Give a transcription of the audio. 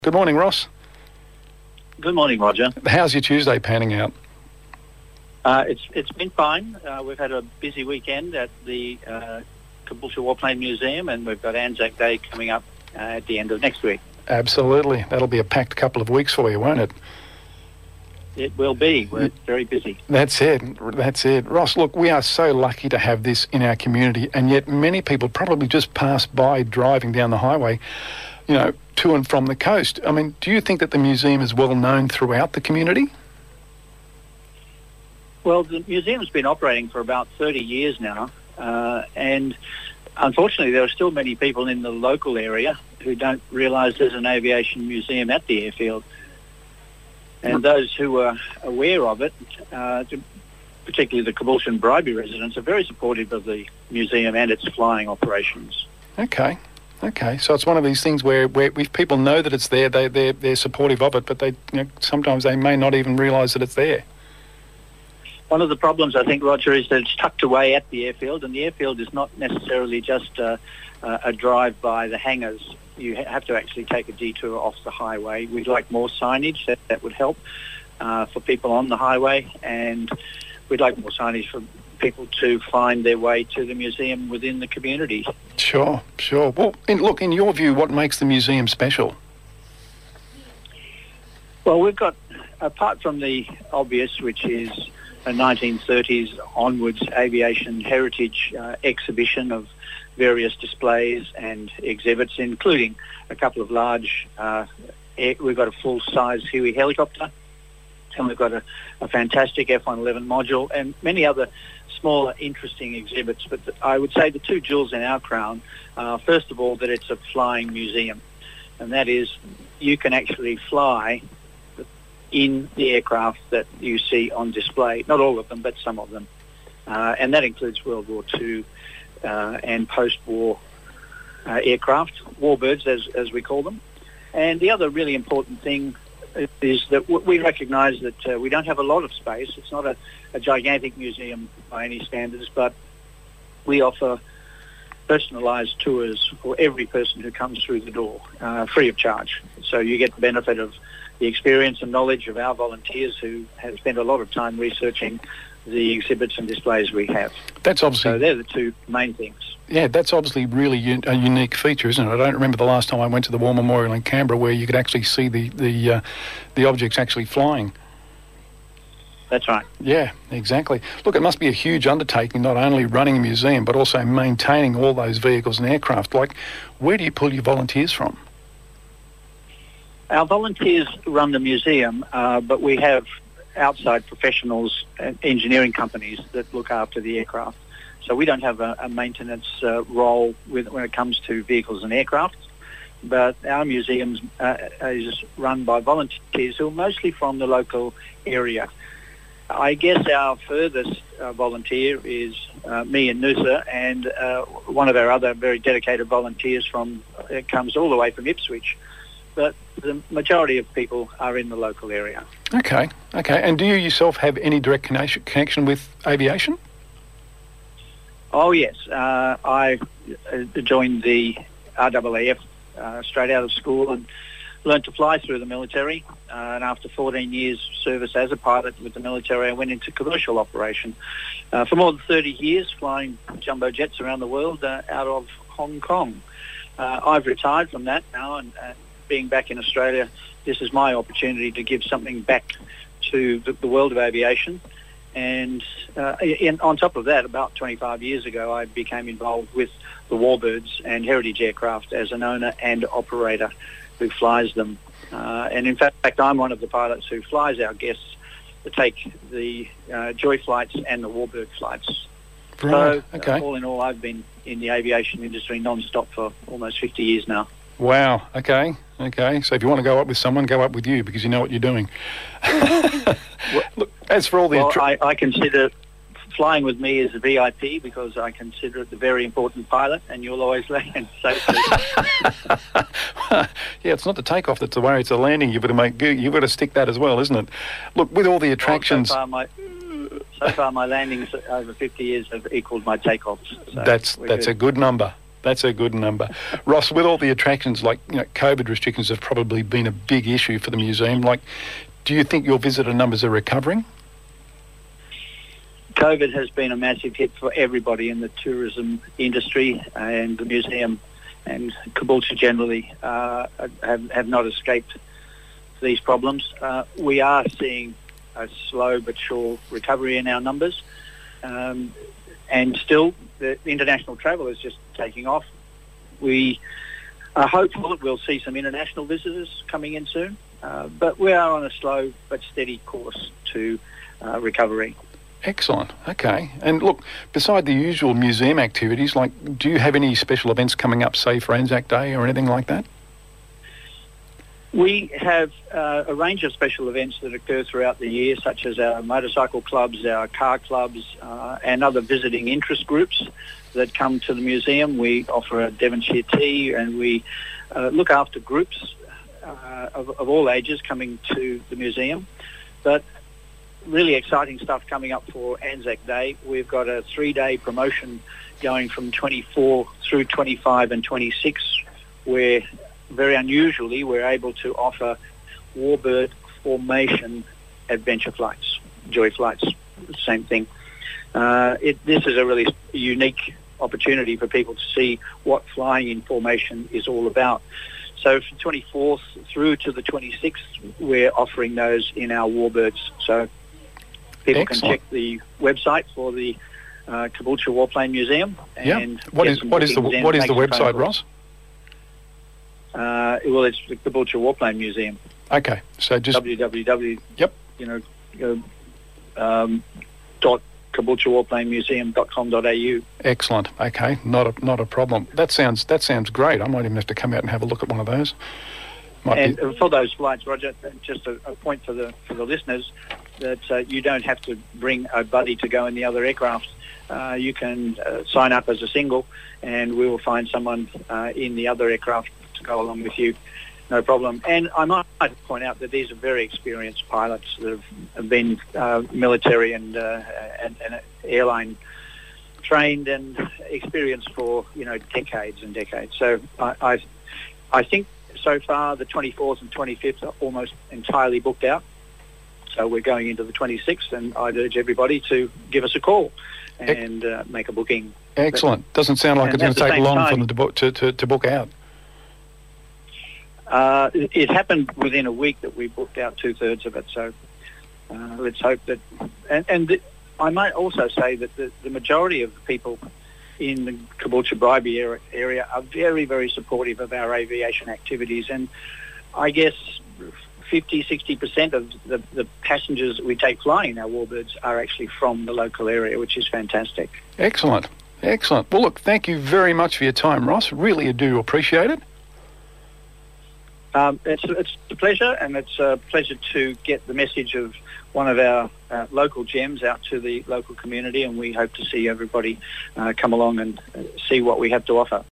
Good morning, Ross. Good morning, Roger. How's your Tuesday panning out? It's been fine. We've had a busy weekend at the Caboolture Warplane Museum, and we've got Anzac Day coming up at the end of next week. Absolutely. That'll be a packed couple of weeks for you, won't it? It will be. We're very busy. That's it. Ross, look, we are so lucky to have this in our community, and yet many people probably just pass by driving down the highway, to and from the coast. I mean, do you think that the museum is well known throughout the community? Well, the museum's been operating for about 30 years now, and unfortunately there are still many people in the local area who don't realise there's an aviation museum at the airfield. And those who are aware of it, particularly the Caboolture and Bribie residents, are very supportive of the museum and its flying operations. Okay. So it's one of these things where if people know that it's there, they're supportive of it, but sometimes they may not even realise that it's there. One of the problems, I think, Roger, is that it's tucked away at the airfield, and the airfield is not necessarily just a drive by the hangars. You have to actually take a detour off the highway. We'd like more signage. That would help for people on the highway, and we'd like more signage for people to find their way to the museum within the community. Sure. Well, in your view, what makes the museum special? Well, we've got, apart from the obvious, which is a 1930s onwards aviation heritage exhibition of various displays and exhibits, including a couple of large, we've got a full-size Huey helicopter, and we've got a fantastic F-111 module, and many other smaller, interesting exhibits. But I would say the two jewels in our crown are, first of all, that it's a flying museum, and that is you can actually fly in the aircraft that you see on display. Not all of them, but some of them. And that includes World War II and post-war aircraft, warbirds as we call them. And the other really important thing is that we recognise that we don't have a lot of space. It's not a gigantic museum by any standards, but we offer personalised tours for every person who comes through the door, free of charge. So you get the benefit of the experience and knowledge of our volunteers who have spent a lot of time researching the exhibits and displays we have. That's obviously... So they're the two main things. Yeah, that's obviously really a unique feature, isn't it? I don't remember the last time I went to the War Memorial in Canberra where you could actually see the objects actually flying. That's right. Yeah, exactly. Look, it must be a huge undertaking, not only running a museum, but also maintaining all those vehicles and aircraft. Like, where do you pull your volunteers from? Our volunteers run the museum, but we have outside professionals and engineering companies that look after the aircraft. So we don't have a maintenance role when it comes to vehicles and aircraft, but our museum is run by volunteers who are mostly from the local area. I guess our furthest volunteer is me and Noosa, and one of our other very dedicated volunteers comes all the way from Ipswich. But the majority of people are in the local area. Okay. And do you yourself have any direct connection with aviation? Oh, yes. I joined the RAAF straight out of school and learned to fly through the military. And after 14 years service as a pilot with the military, I went into commercial operation. For more than 30 years, flying jumbo jets around the world out of Hong Kong. I've retired from that now, and being back in Australia, this is my opportunity to give something back to the world of aviation. And on top of that, about 25 years ago, I became involved with the Warbirds and Heritage Aircraft as an owner and operator who flies them. And in fact, I'm one of the pilots who flies our guests to take the Joy flights and the Warbird flights. Right. So all in all, I've been in the aviation industry non-stop for almost 50 years now. Wow. Okay. So if you want to go up with someone, go up with you because you know what you're doing. Look, as for all the... Well, I consider flying with me as a VIP because I consider it the very important pilot, and you'll always land safely. Yeah, it's not the takeoff that's the worry, it's the landing you've got to stick that as well, isn't it? Look, with all the attractions... Well, so far my landings over 50 years have equalled my takeoffs. So that's a good number. That's a good number. Ross, with all the attractions, like, COVID restrictions have probably been a big issue for the museum. Like, do you think your visitor numbers are recovering? COVID has been a massive hit for everybody in the tourism industry, and the museum and Caboolture generally have not escaped these problems. We are seeing a slow but sure recovery in our numbers, and still the international travel is just taking off. We are hopeful that we'll see some international visitors coming in soon, but we are on a slow but steady course to recovery. Excellent. Okay. And look, beside the usual museum activities, like, do you have any special events coming up, say for Anzac Day or anything like that? We have a range of special events that occur throughout the year, such as our motorcycle clubs, our car clubs, and other visiting interest groups that come to the museum. We offer a Devonshire tea, and we look after groups of all ages coming to the museum. But really exciting stuff coming up for Anzac Day. We've got a 3-day promotion going from 24 through 25 and 26, where very unusually we're able to offer warbird formation adventure flights, joy flights, same thing. This is a really unique opportunity for people to see what flying in formation is all about. So from 24th through to the 26th, we're offering those in our warbirds. So people Excellent. can check the website for the Caboolture Warplane Museum. And What is the website, Ross? Well, it's the Caboolture Warplane Museum. Okay, so just www. Yep. .caboolturewarplanemuseum.com.au. Excellent. Okay, not a problem. That sounds great. I might even have to come out and have a look at one of those. For those flights, Roger, just a point for the listeners, that you don't have to bring a buddy to go in the other aircraft. You can sign up as a single, and we will find someone in the other aircraft to go along with you. No problem. And I might point out that these are very experienced pilots that have been military and airline trained and experienced for decades and decades. So I think so far the 24th and 25th are almost entirely booked out. So we're going into the 26th, and I'd urge everybody to give us a call and make a booking. Excellent. Doesn't sound like it's going to take long for them to book out. It happened within a week that we booked out 2/3 of it. So let's hope that. I might also say that the majority of the people in the Caboolture Bribie area are very, very supportive of our aviation activities, and I guess 50-60% of the passengers that we take flying in our warbirds are actually from the local area, which is fantastic. Excellent. Well, look, thank you very much for your time, Ross. Really do appreciate it. It's a pleasure, and it's a pleasure to get the message of one of our local gems out to the local community, and we hope to see everybody come along and see what we have to offer.